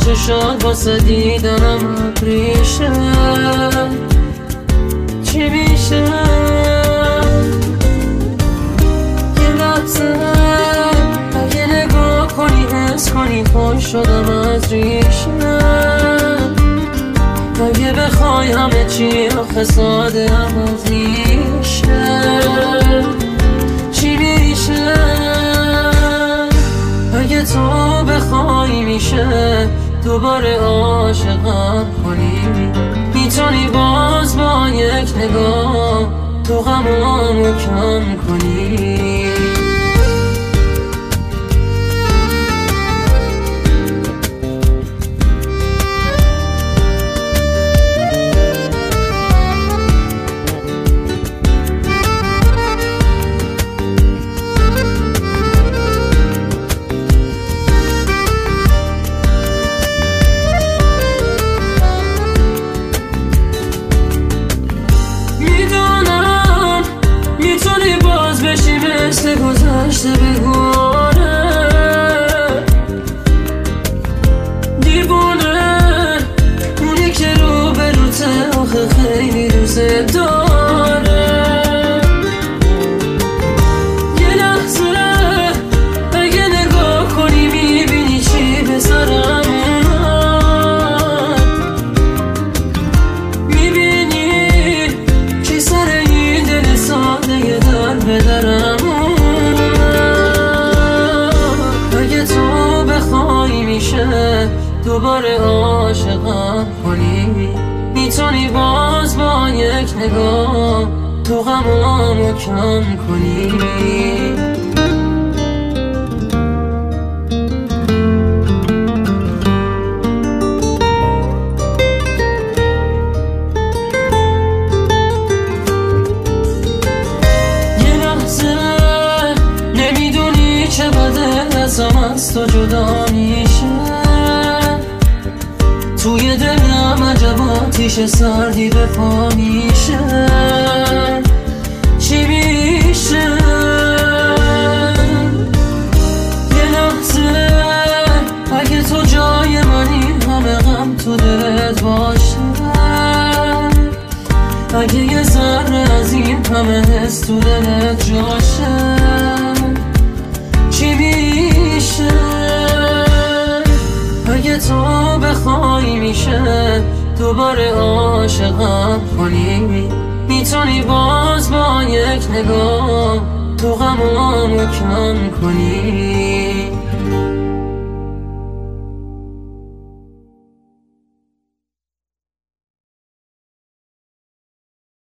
چشات واسه دیدنم ابریشه. چی میشه یه لحظه اگه نگاه کنی حس کنی خوش شدم از ریشه. اگه بخوای همه چی آخه ساده هم از ریشه. چی میشه اگه تو بخوای میشه دوباره عاشقم کنی. میتونی باز با یک نگاه تو غمامو کم کنی. مثل گذشته بگونه دیوونه اونی که رو به روته آخه خیلی دوست داره. یه لحظه اگه نگاه کنی میبینی چی به سرم اومد. میبینی چی سر این دل ساده در به درم. دوباره عاشقم کنی. میتونی باز با یک نگاه تو غمامو کم کنی. یه لحظه نمیدونی چه بده ازم از تو جدا میشه. توی دلم عجب آتیش سردی به پا میشه. چی میشه یه لحظه اگه تو جای منی همه غم تو دلت باشه. اگه یه ذره از این همه حس تو دلت جاشه. چی میشه اگه تو بخوای میشه دوباره عاشقم کنی. میتونی باز با یک نگاه تو غمامو کم کنی.